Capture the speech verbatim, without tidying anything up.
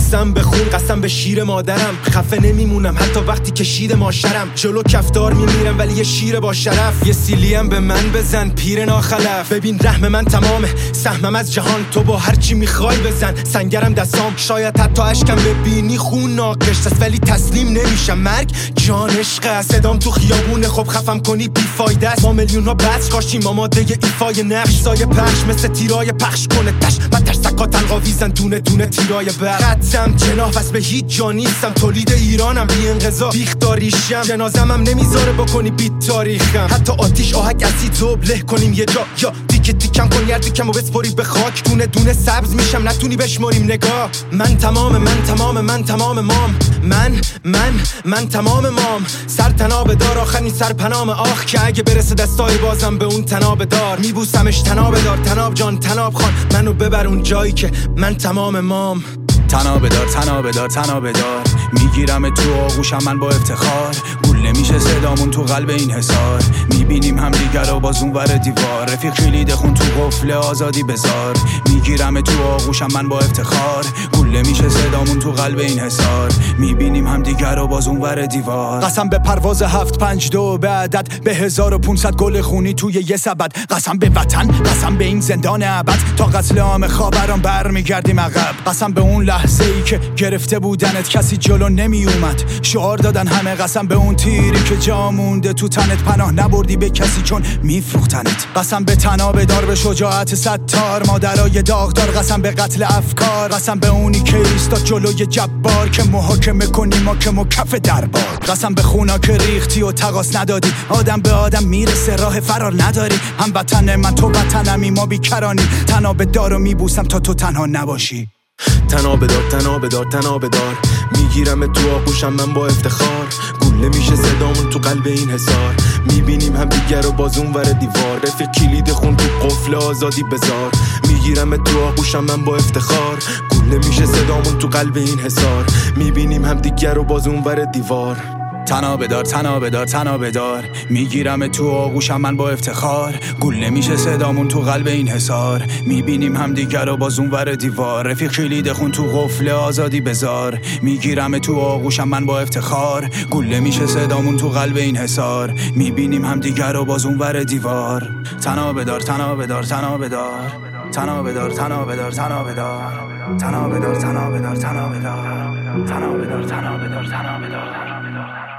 قسم به خون، قسم به شیر مادرم، خفه نمیمونم حتی وقتی که شیر ماشرم. جلو کفتار میمیرم ولی یه شیر با شرف. یه سیلیم به من بزن پیر ناخلف. ببین رحم من تمامه، سهمم از جهان، تو با هرچی میخوای بزن. سنگرم دستام، شاید حتی اشکم ببینی خون ناقش است، ولی تسلیم نمیشم. مرگ جان عشق است، صدام تو خیابونه خب خفم کنی بیفایده است. ما میلیون ها بچ کاشتیم آماده ایفای نقش. سایه پخش مثل تیرای پخش کنه تش، من ترسکا تنقاویزن دونه دونه تیرای برق. خطم جناح واسه به هیچ جا نیستم، تولید ایرانم بی انقضا بیخداریشم. جنازم هم نمیذاره بکنی بیت تاریخم. حتی آتیش آهک اسید زوب له کنیم یه جا، یا دیگه دیکم کن یه دیکم و بسپری به خاک. دونه دونه سبز میشم نتونی بشماریم نگاه. من تمام من تمام من تمام مام، من من من تمام مام. سر تناب دار آخرین سر پنام آخ، که اگه برسه دستای بازم به اون تناب دار. میبوسمش تناب دار، تناب جان تناب خان، منو ببر اون جایی که من تمام مام. تناب دار تناب دار تناب دار، میگیرم تو آغوشم من با افتخار. گول نمیشه صدامون تو قلب این حصار، میبینیم هم دیگر رو باز اون ور دیوار. رفیق کلید خون تو قفل آزادی بذار، میگیرم تو آغوشم من با افتخار. گول نمیشه صدامون تو قلب این حصار، میبینیم هم دیگر رو باز اون ور دیوار. قسم به پرواز هفت پنج دو به عدد، به هزار و پونصد گل خونی توی یه سبد. قسم به وطن، قسم به این زندان ابد، تا قتل عام خاوران برمیگردیم عقب. قسم به اون لحظه ای که گرفته بودنت کسی جلو نمی اومد. شعار دادن همه، قسم به اون تیری که جا مونده تو تنت، پناه نبردی به کسی چون میفروختنت. قسم به تناب دار، به شجاعت ستار، مادرای داغدار. قسم به قتل افکار، قسم به اونی که ایستاد جلوی جبار که محاکمه کنی ما که مکف دربار. قسم به خونا که ریختی و تقاس ندادی، آدم به آدم میرسه راه فرار نداری. هم وطن من تو وطنمی، ما بیکرانی. تناب دارو میبوسم تا تو تنها نباشی. تناب دار تناب دار تناب دار، میگیرم تو آغوشم من با افتخار. گول میشه صدامون تو قلب این حصار، میبینیم هم دیگر رو باز اون ور دیوار. رفیق کلید خون تو قفل آزادی بذار، میگیرم تو آغوشم من با افتخار. گول میشه صدامون تو قلب این حصار، میبینیم هم دیگر رو باز اون ور دیوار. تناب دار تناب دار تناب دار، میگیرم تو آغوشم من با افتخار. گول نمیشه صدامون تو قلب این حصار، میبینیم هم دیگر رو باز اون ور دیوار. رفیق کلید خون تو قفل آزادی بذار، میگیرم تو آغوشم من با افتخار. گول نمیشه صدامون تو قلب این حصار، میبینیم هم دیگر رو باز اون ور دیوار. تناب دار تناب دار تناب دار تناب دار تناب دار تناب دار تناب دار تناب دار تناب دار تناب دار تناب دار تناب دار.